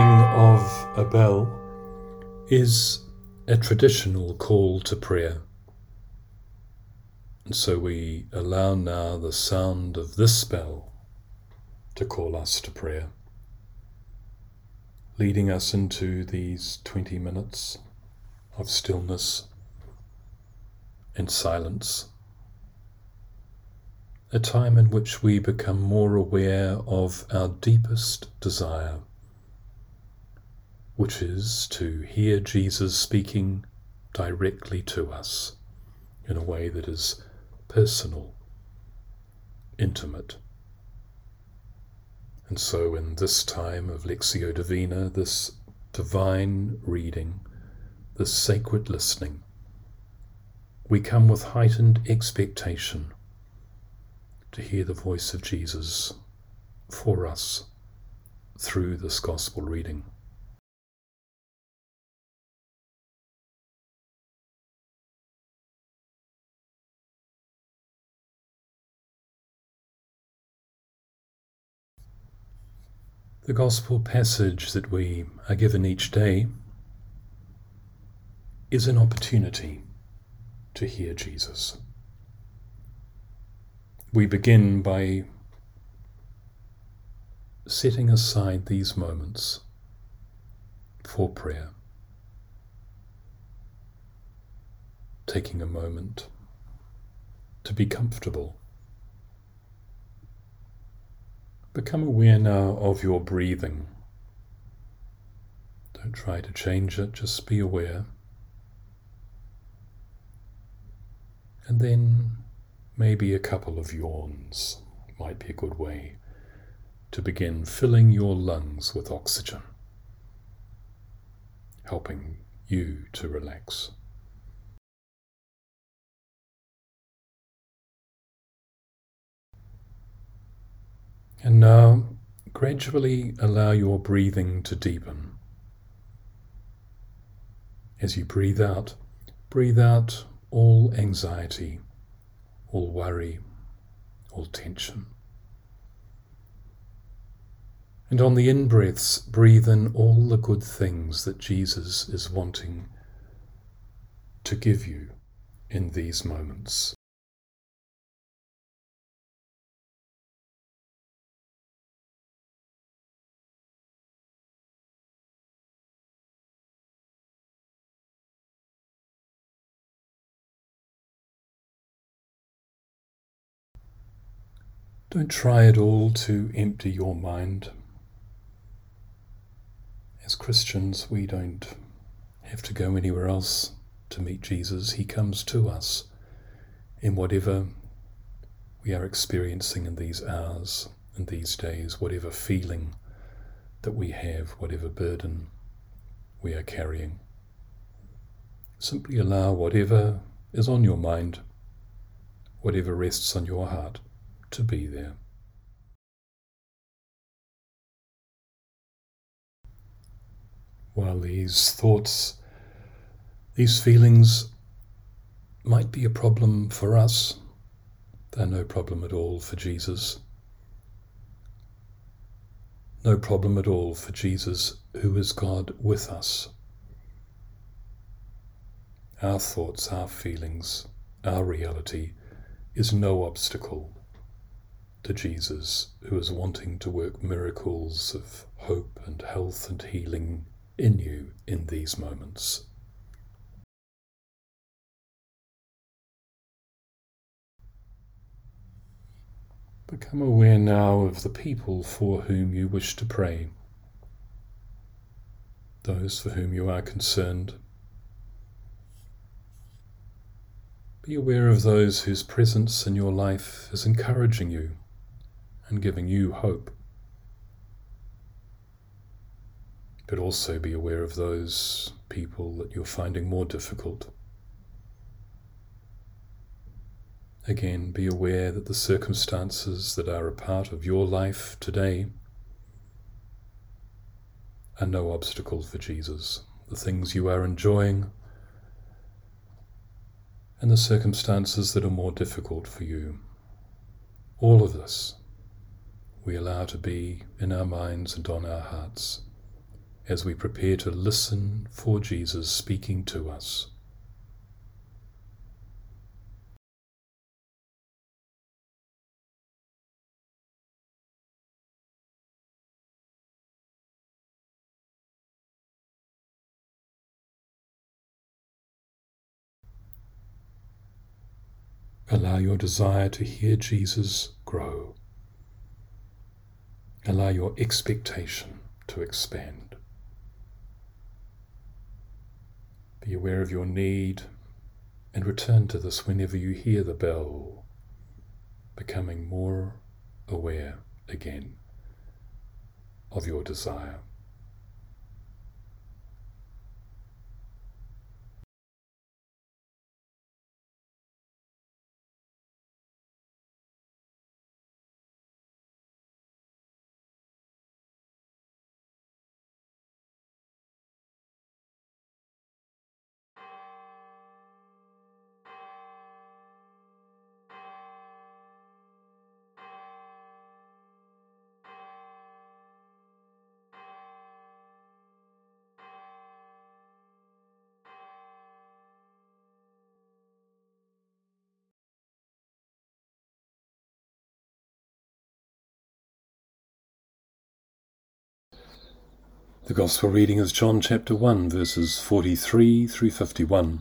ringing of a bell is a traditional call to prayer. And so we allow now the sound of this bell to call us to prayer, leading us into these 20 minutes of stillness and silence, a time in which we become more aware of our deepest desire, which is to hear Jesus speaking directly to us in a way that is personal, intimate. And so in this time of Lectio Divina, this divine reading, this sacred listening, we come with heightened expectation to hear the voice of Jesus for us through this gospel reading. The gospel passage that we are given each day is an opportunity to hear Jesus. We begin by setting aside these moments for prayer, taking a moment to be comfortable. Become aware now of your breathing. Don't try to change it, just be aware. And then maybe a couple of yawns might be a good way to begin filling your lungs with oxygen, helping you to relax. And now, gradually allow your breathing to deepen. As you breathe out all anxiety, all worry, all tension. And on the in-breaths, breathe in all the good things that Jesus is wanting to give you in these moments. Don't try at all to empty your mind. As Christians, we don't have to go anywhere else to meet Jesus. He comes to us in whatever we are experiencing in these hours, in these days, whatever feeling that we have, whatever burden we are carrying. Simply allow whatever is on your mind, whatever rests on your heart, to be there. While these thoughts, these feelings might be a problem for us, they're no problem at all for Jesus. No problem at all for Jesus, who is God with us. Our thoughts, our feelings, our reality is no obstacle to Jesus, who is wanting to work miracles of hope and health and healing in you in these moments. Become aware now of the people for whom you wish to pray, those for whom you are concerned. Be aware of those whose presence in your life is encouraging you and giving you hope. But also be aware of those people that you're finding more difficult. Again, be aware that the circumstances that are a part of your life today are no obstacle for Jesus. The things you are enjoying and the circumstances that are more difficult for you. All of this we allow to be in our minds and on our hearts as we prepare to listen for Jesus speaking to us. Allow your desire to hear Jesus grow. Allow your expectation to expand. Be aware of your need and return to this whenever you hear the bell, becoming more aware again of your desire. The Gospel reading is John chapter 1, verses 43 through 51.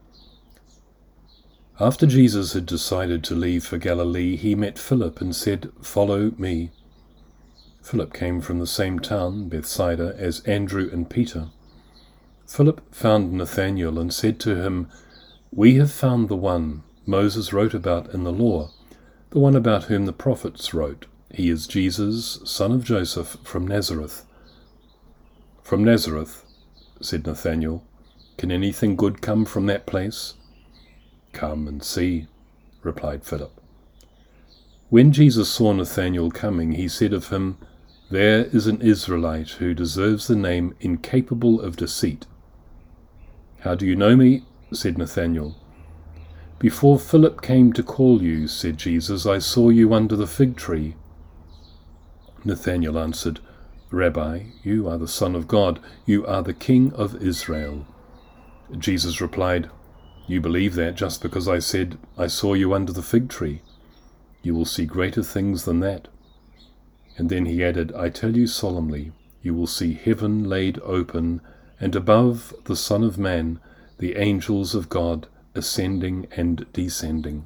After Jesus had decided to leave for Galilee, he met Philip and said, "Follow me." Philip came from the same town, Bethsaida, as Andrew and Peter. Philip found Nathanael and said to him, "We have found the one Moses wrote about in the law, the one about whom the prophets wrote. He is Jesus, son of Joseph, from Nazareth." "From Nazareth," said Nathanael. "Can anything good come from that place?" "Come and see," replied Philip. When Jesus saw Nathanael coming, he said of him, "There is an Israelite who deserves the name incapable of deceit." "How do you know me?" said Nathanael. "Before Philip came to call you," said Jesus, "I saw you under the fig tree." Nathanael answered, "Rabbi, you are the Son of God. You are the King of Israel." Jesus replied, "You believe that just because I said, 'I saw you under the fig tree.' You will see greater things than that." And then he added, "I tell you solemnly, you will see heaven laid open, and above the Son of Man, the angels of God ascending and descending."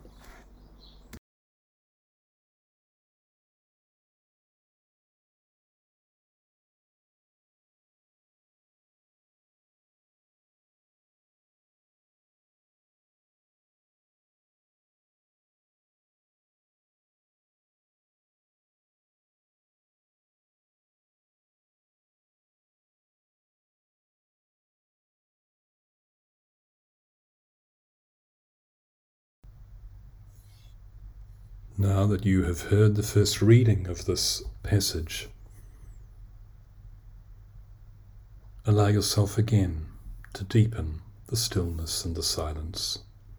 Now that you have heard the first reading of this passage, allow yourself again to deepen the stillness and the silence.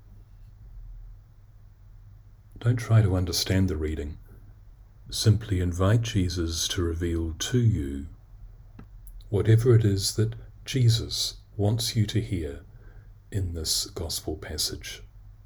Don't try to understand the reading. Simply invite Jesus to reveal to you whatever it is that Jesus wants you to hear in this gospel passage.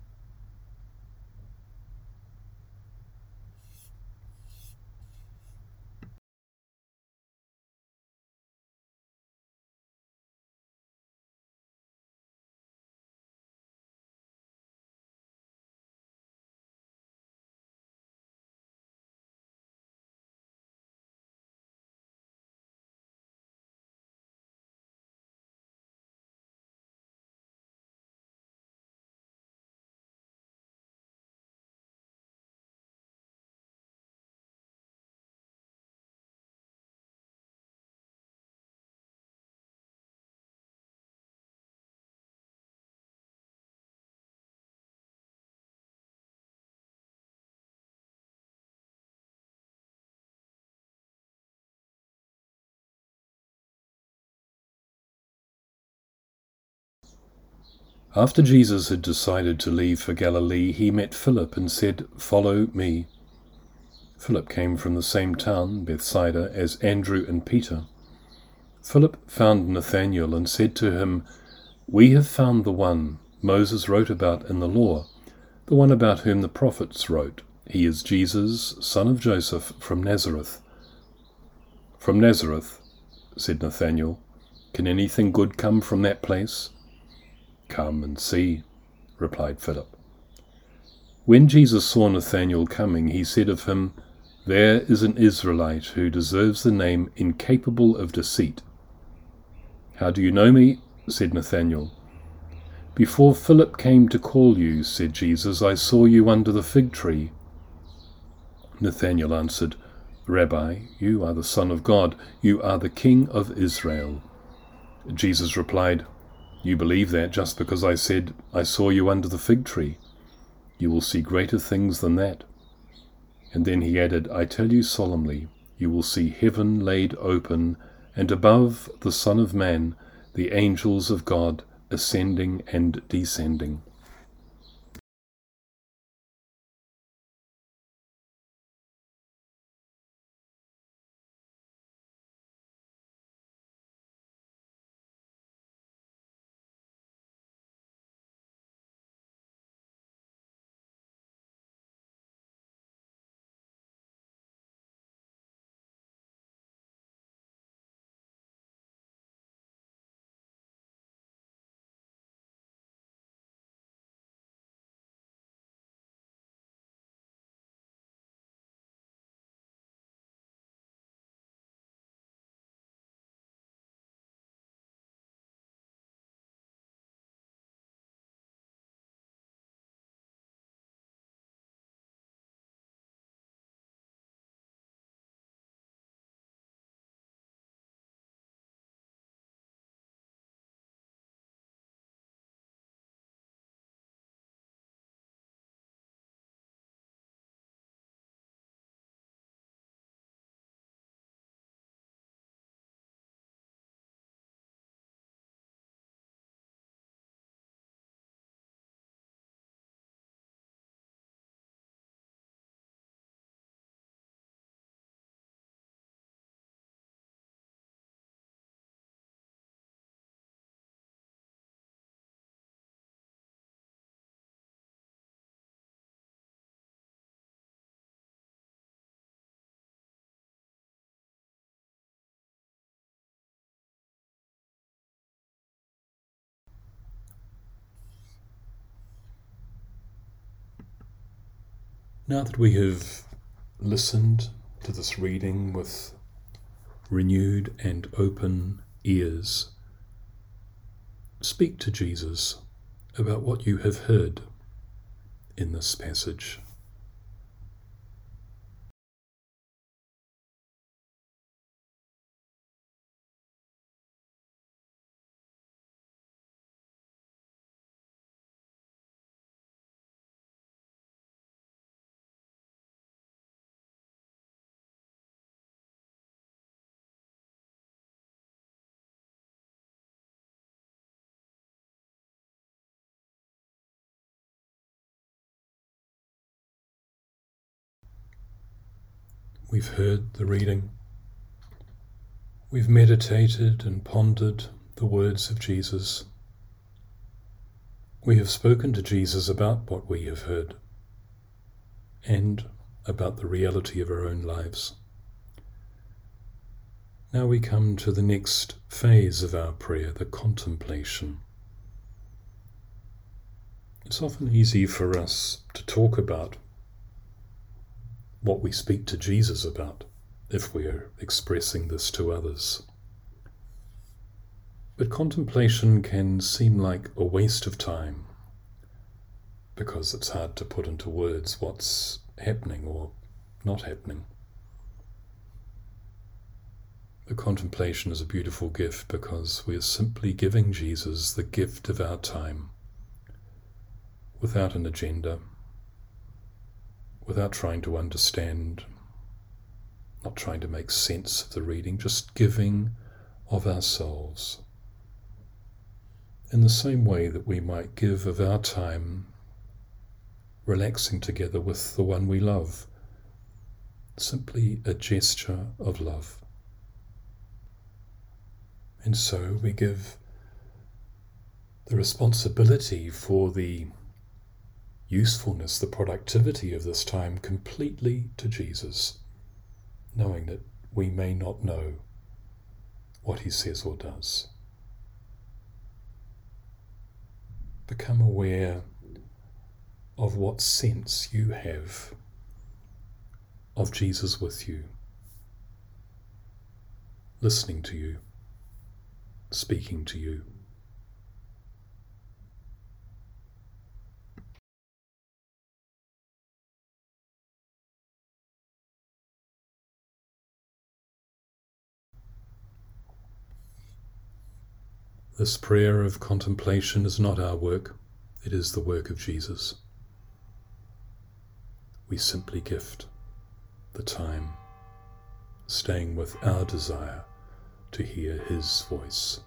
After Jesus had decided to leave for Galilee, he met Philip and said, "Follow me." Philip came from the same town, Bethsaida, as Andrew and Peter. Philip found Nathanael and said to him, "We have found the one Moses wrote about in the law, the one about whom the prophets wrote. He is Jesus, son of Joseph, from Nazareth." "From Nazareth," said Nathanael. "Can anything good come from that place?" "Come and see," replied Philip. When Jesus saw Nathanael coming, he said of him, "There is an Israelite who deserves the name incapable of deceit." "How do you know me?" said Nathanael. "Before Philip came to call you," said Jesus, "I saw you under the fig tree." Nathanael answered, "Rabbi, you are the Son of God. You are the King of Israel." Jesus replied, "You believe that just because I said, 'I saw you under the fig tree.' You will see greater things than that." And then he added, "I tell you solemnly, you will see heaven laid open, and above the Son of Man, the angels of God ascending and descending." Now that we have listened to this reading with renewed and open ears, speak to Jesus about what you have heard in this passage. We've heard the reading. We've meditated and pondered the words of Jesus. We have spoken to Jesus about what we have heard and about the reality of our own lives. Now we come to the next phase of our prayer, the contemplation. It's often easy for us to talk about what we speak to Jesus about if we are expressing this to others. But contemplation can seem like a waste of time because it's hard to put into words what's happening or not happening. The contemplation is a beautiful gift because we are simply giving Jesus the gift of our time without an agenda, without trying to understand, not trying to make sense of the reading, just giving of ourselves. In the same way that we might give of our time relaxing together with the one we love, simply a gesture of love. And so we give the responsibility for the usefulness, the productivity of this time completely to Jesus, knowing that we may not know what he says or does. Become aware of what sense you have of Jesus with you, listening to you, speaking to you. This prayer of contemplation is not our work, it is the work of Jesus. We simply gift the time, staying with our desire to hear his voice.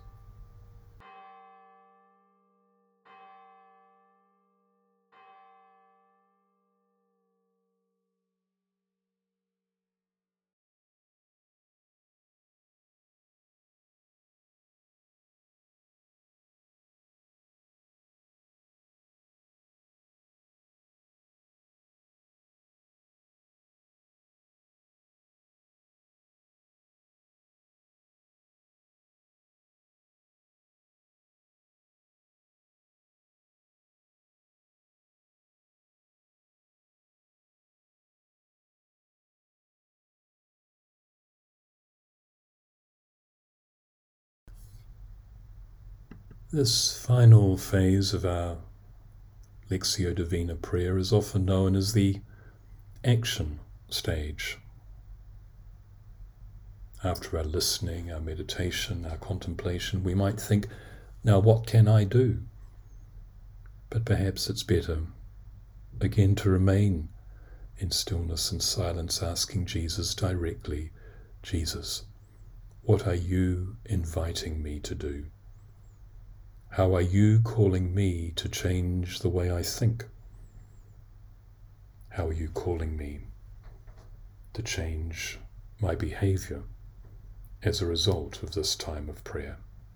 This final phase of our Lectio Divina prayer is often known as the action stage. After our listening, our meditation, our contemplation, we might think, now what can I do? But perhaps it's better, again, to remain in stillness and silence, asking Jesus directly, Jesus, what are you inviting me to do? How are you calling me to change the way I think? How are you calling me to change my behavior as a result of this time of prayer?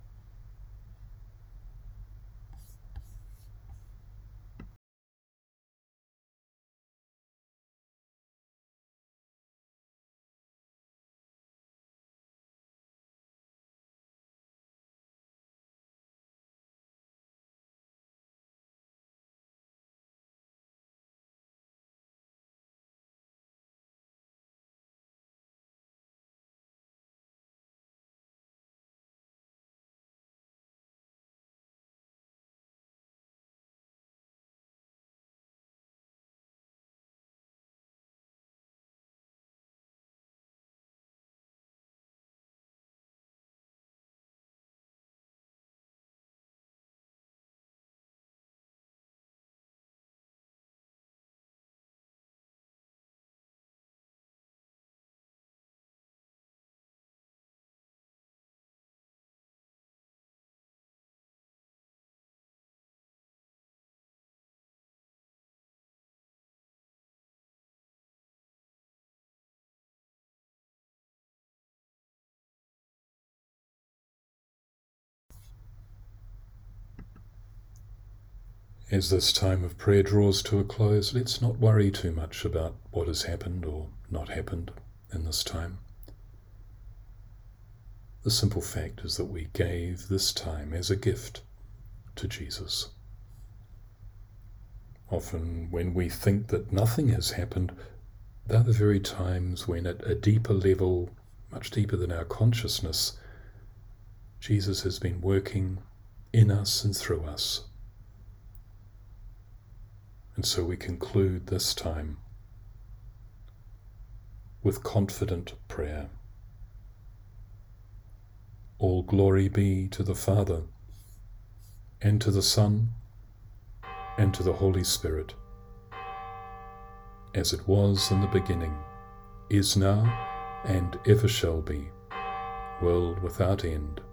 As this time of prayer draws to a close, let's not worry too much about what has happened or not happened in this time. The simple fact is that we gave this time as a gift to Jesus. Often when we think that nothing has happened, they're the very times when at a deeper level, much deeper than our consciousness, Jesus has been working in us and through us. And so we conclude this time with confident prayer. All glory be to the Father, and to the Son, and to the Holy Spirit, as it was in the beginning, is now, and ever shall be, world without end.